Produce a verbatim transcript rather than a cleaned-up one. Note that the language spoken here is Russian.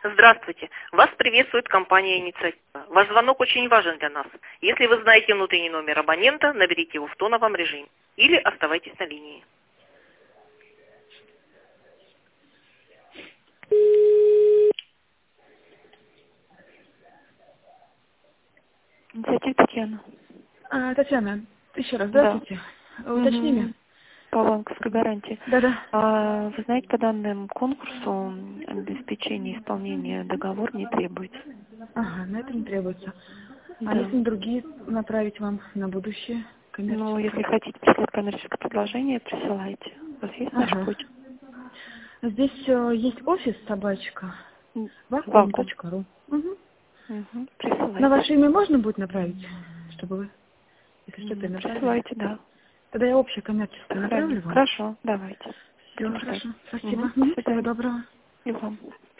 Здравствуйте. Вас приветствует компания «Инициатива». Ваш звонок очень важен для нас. Если вы знаете внутренний номер абонента, наберите его в тоновом режиме или оставайтесь на линии. Инициатива Татьяна. А, Татьяна, еще раз, Да. здравствуйте. Уточнили? Угу. По банковской гарантии. Да-да. А, вы знаете, по данному конкурсу обеспечение исполнения договор не требуется. Ага, на это не требуется. А Да. если на другие направить вам на будущее Ну, если коммерческое? хотите прислать коммерческое предложение, присылайте. У вас есть наш Ага. путь? Здесь э, есть офис собачка. М, вакуум Вакуум. точка ру. Угу. Угу. На Присылайте. ваше имя можно будет направить, чтобы вы, если что-то М, направили? Присылайте, да. Тогда я общее коммерческое Сохраню. направлю вам. Хорошо, давайте. Все, Будем ждать. хорошо. Спасибо. Угу. До Мгм. Всего свидания. доброго. И вам.